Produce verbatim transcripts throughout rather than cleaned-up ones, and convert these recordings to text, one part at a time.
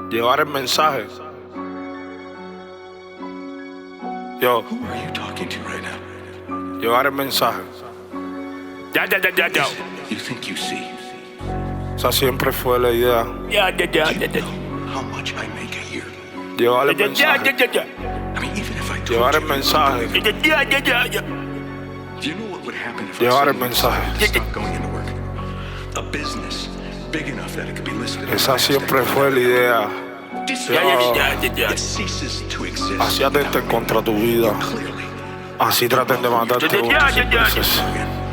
Llevar el mensaje. Yo. Who are you talking to right now? Llevar el mensaje. Ya, ya, ya, ya, ya. You think you see? Esa siempre fue la idea. Ya, ya, ya, ya, ya. How much I make a year? Llevar el Ya, ya, mensaje. ya, ya. I mean, even if I told Llevar el you, mensaje. Ya, ya, ya, ya, ya. do you know what would happen if Llevar I el said mensaje. you decided to stop going into work? A business big enough that it could be listed. on Esa the siempre Nasdaq. fue la idea. Ya, ya, ya, ya, ya. It ceases to exist. Así atenten contra tu vida. Clearly, Así traten de matarte Ya, ya, una ya, ya, ya. veces.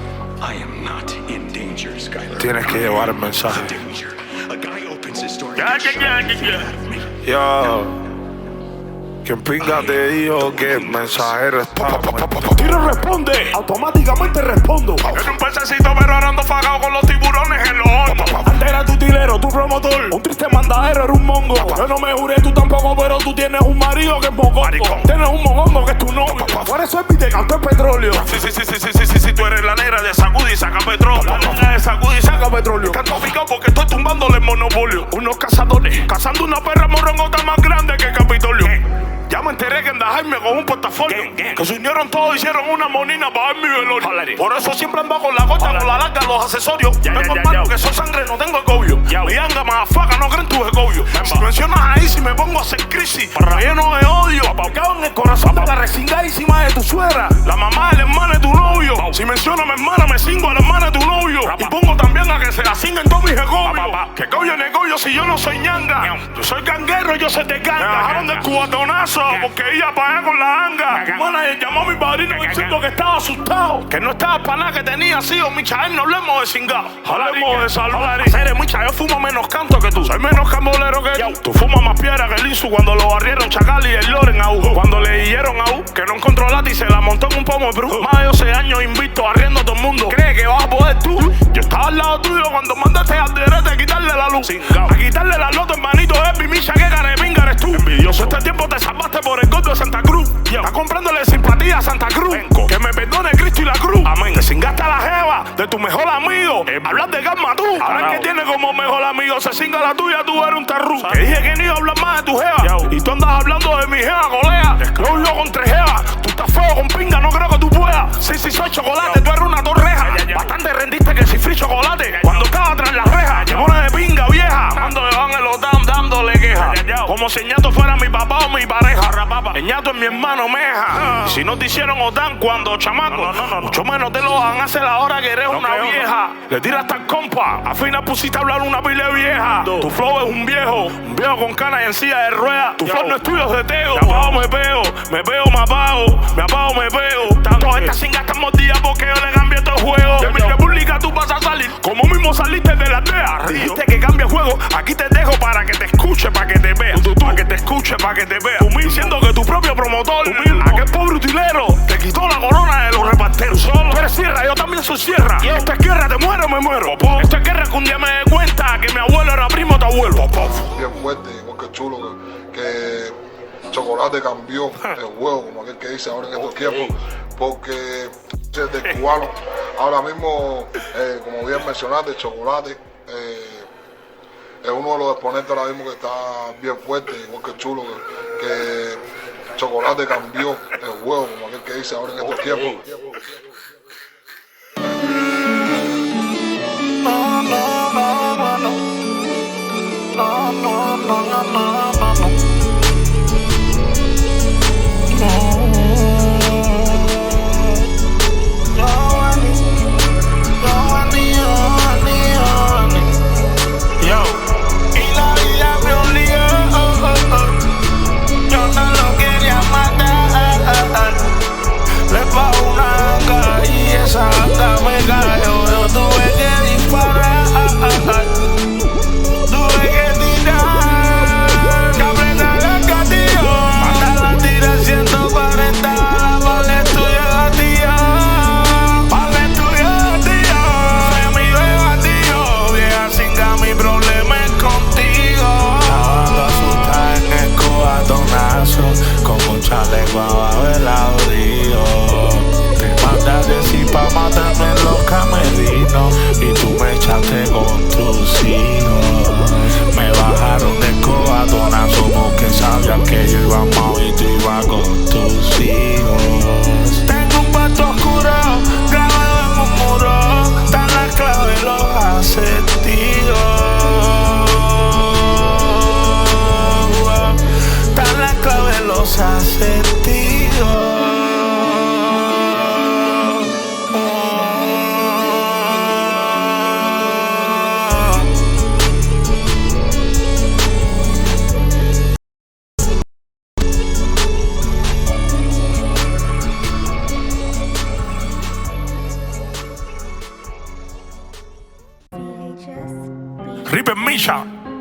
I am not in danger, Skyler. Tienes que llevar el mensaje. Danger. A guy opens his door. Ya, and ya, gets ya, shot ya, in the ya. head of me. Yo. Quien pinga te dijo que el mensajero está muerto. Tiro responde, automáticamente respondo. En un pececito pero ahora ando fagado con los tiburones en los hornos. Antes era tu tilero, tu promotor, un triste mandadero, era un mongo. Yo no me juré, tú tampoco, pero tú tienes un marido que es mogongo. Tienes un mogongo que es tu novio. Por eso es mi te cantó el petróleo. Sí, sí, sí, sí, sí, sí, sí, sí, tú eres la negra de Sacudi y saca petróleo. La negra de Sacudi y saca petróleo. Canto picado porque estoy tumbándole el monopolio. Unos cazadores, cazando una perra morrongota más grande que el Capitolio. Ya me enteré que en Jaime con un portafolio que se unieron todos, hicieron una monina para ver mi velorio. Por eso siempre ando con la gota, con la larga, los accesorios. Ya, Tengo ya, hermano ya. que soy sangre, no tengo agobio. Ya. Mi anga más faca, no creen tus egobios. Si mencionas ahí, si me pongo a hacer crisis, lleno de odio. Cago en el corazón de la resingadísima de tu suegra, la mamá del hermano de tu novio. Si menciono a mi hermana, me cingo a la hermana de tu novio. Y pongo también a que se la cinguen todos mis egobios. Que coño en egobio si yo no soy ñanga. Yo soy ganguero, yo se te ganga. Dejaron del cubatonazo porque ella para con la anga. Tu manager llamó a mi padrino diciendo que estaba asustado, que no estaba para nada, que tenía sido Michael, no hablemos de cingado. Hablemos de salud. Eres Micha, yo fumo menos canto que tú. Soy menos cambolero que tú. Tú fumas más piedra que el Insu cuando lo barrieron Chacal y el Loren a U. Cuando le dijeron a U que no encontró lati y se la montó en un pomo de Bru. Más de doce años invicto, arriendo a todo el mundo. ¿Cree que vas a poder tú? Yo estaba al lado tuyo cuando mandaste al derecho a quitarle la luz. A quitarle la nota, hermanito, es mi Micha, que careminga eres tú. Envidioso, este tiempo te salvaste por el gordo de Santa Cruz. Está comprándole simpatía a Santa Cruz. Que me perdone Cristo y la cruz. Amén. Te cingaste a la jeva de tu mejor amigo. Hablar de Gamma tú. Ahora que tiene como mejor amigo, se cinga la tuya, tú eres un tarru. Que dije que no iba a hablar más de tu jeva. Y tú andas hablando de mi jeva, colega. Yo vivo con tres jevas. Tú estás feo con pinga, no creo que tú puedas. Sí, sí, soy chocolate, tú eres una torreja. Bastante rendiste que si free chocolate. Cuando estaba tras las rejas, te pones de pinga vieja. Cuando le van en los dam dándole queja. Como si el ñato fuera mi papá o mi pareja. El ñato es mi hermano meja. Y si no te hicieron OTAN cuando chamaco, mucho menos te lo van a hacer ahora que eres una vieja. Le tiras hasta el compa, al final pusiste a hablar una pila vieja. Tu flow es un viejo, un viejo con canas y en silla de ruedas. Tu flow no es tuyo, es de teo. Me apago, me pego, me pego, me apago, me apago, me pego. Todas estas cingas están mordidas porque yo le cambié todo el juego. De mi república tú vas a salir, como mismo saliste de la aldea. Dijiste que cambie el juego, aquí te dejo para que te escuche, para que te vea. Para que te escuche, para que te vea. Tú mismo diciendo que tu propio promotor, aquel pobre utilero, te quitó la corona de los reparteros. Solo tú eres sierra, yo también soy sierra. Y esta es guerra, te muero, me muero. Esta es guerra que un día me dé cuenta que mi abuelo era primo de tu abuelo. Bien fuerte, igual que chulo, que, que Chocolate cambió el juego, como aquel que dice ahora en estos tiempos, porque desde cubano, ahora mismo, eh, como bien mencionaste, Chocolate eh, es uno de los exponentes ahora mismo que está bien fuerte, igual que chulo, que, que Chocolate cambió el juego, como aquel que dice ahora en estos tiempos. No, no, no, no, no. No, no, no, no, no, no, no. Yo, y la vida me obligó, oh, oh, oh. Yo no lo quería matar. Le pago una anga y esa anga me cayó. Yo tuve que disparar. Tuve que tirar. Que apretar el gatillo. Hasta la tira ciento cuarenta. Micha.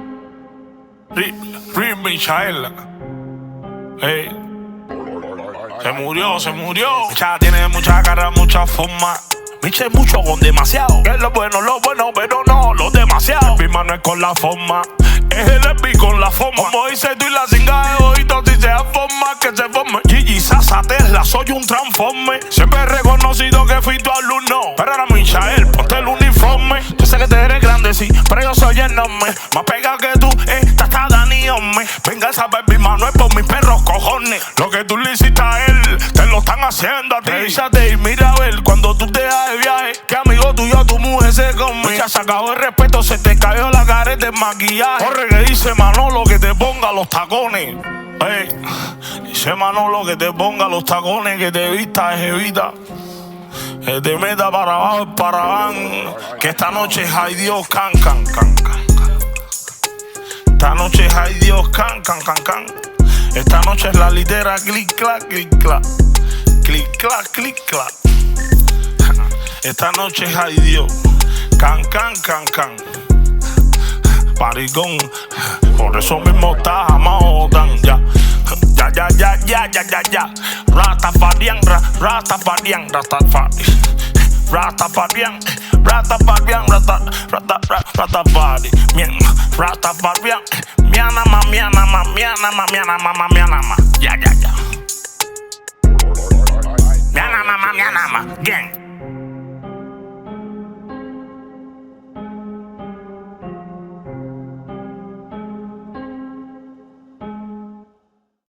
Rick Michaela. Hey. Se murió, se murió. Micha tiene mucha cara, mucha forma. Micha es mucho con demasiado. Que es lo bueno, lo bueno, pero no lo demasiado. Mi mano es con la forma. Es el F B I con la forma. Como dice tú y la cinga de ojito, si se forma, que se forme. Gigi, Sasa, Tesla, soy un transforme. Siempre he reconocido que fui tu alumno. Pero ahora Michael, ponte el uniforme. Yo sé que te eres grande, sí, pero yo soy enorme. Más pegado que tú, estás eh, Dani, hombre. Venga a ver mi mano es por mis perros cojones. Lo que tú le hiciste a él, te lo están haciendo a ti. Revísate y mira a ver cuando tú te das de viaje. Que amigo tuyo, tu mujer se come. Ya se acabó el respeto, se te cayó la careta de maquillaje. Corre que dice Manolo que te ponga los tacones. Hey, dice Manolo que te ponga los tacones, que te vista de jevita, que te meta para abajo el paraván. Que esta noche es ay Dios, can, can, can, can. Esta noche es ay Dios, can, can, can, can. Esta noche es la litera, clic, clac, clic, clac. Clic, clac, clic, clac. Esta noche es ay Dios, can, can, can, can. Parigón, por eso mismo está Amaodan, ya. Ya, ya, ya, ya, ya, ya, ya. Ratafarian, ra, ratafarian, ratafari. Ratafarian, ratafarian, rata, rata, ratafari. Mien, ratafarian, mianama, mianama, mianama, mianama, mianama. Ya, ya, ya. Mianama, mianama, bien.